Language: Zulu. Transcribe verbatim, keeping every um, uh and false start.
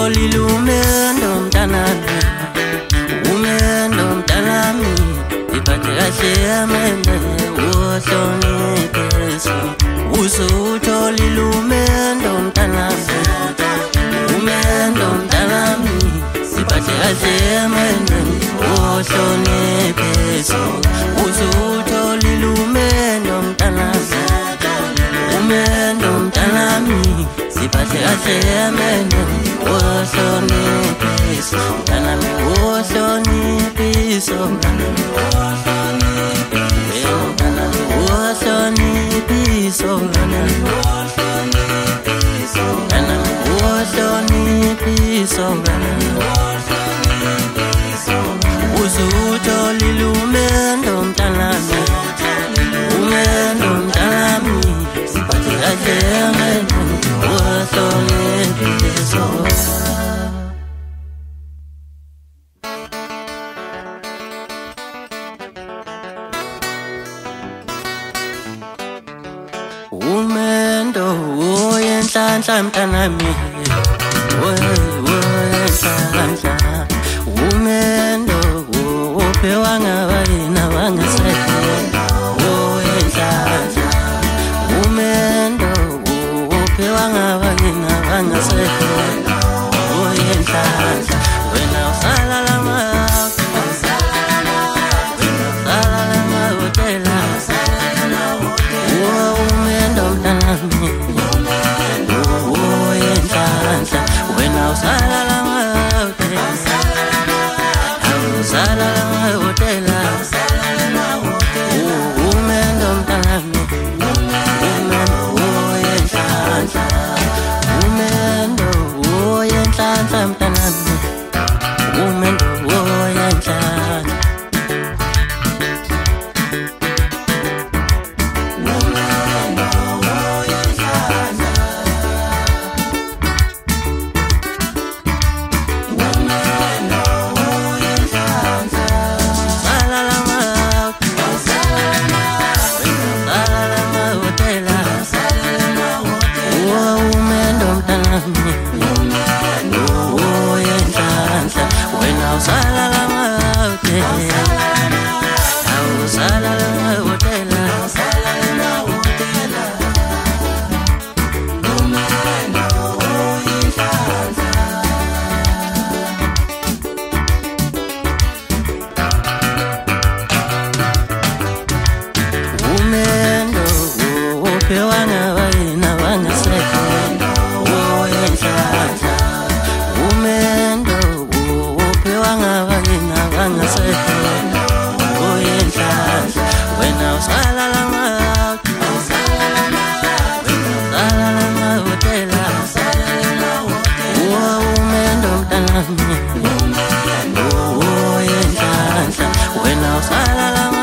usutholile umendo mntanami, umendo mntanami, iphathe kahle amende uhloniphe. Usutholile umendo mntanami, umendo mntanami, iphathe kahle amende uhloniphe. Usutholile umendo mntanami, umendo mntanami, iphathe kahle amende uhloniphe. Mntanami uhloniphe, mntanami uhloniphe, mntanami uhloniphe, mntanami uhloniphe. Usutholile umendo mntanami, umendo mntanami, iphathe kahle amende uhloniphe. Umendo oyenhlanhla mntanami, oyenhlanhla, umendo ophewa ngabayeni abangasekho, oyenhlanhla, umendo ophewa ngabayeni abangasekho, oyenhlanhla. Wena usala lama when I was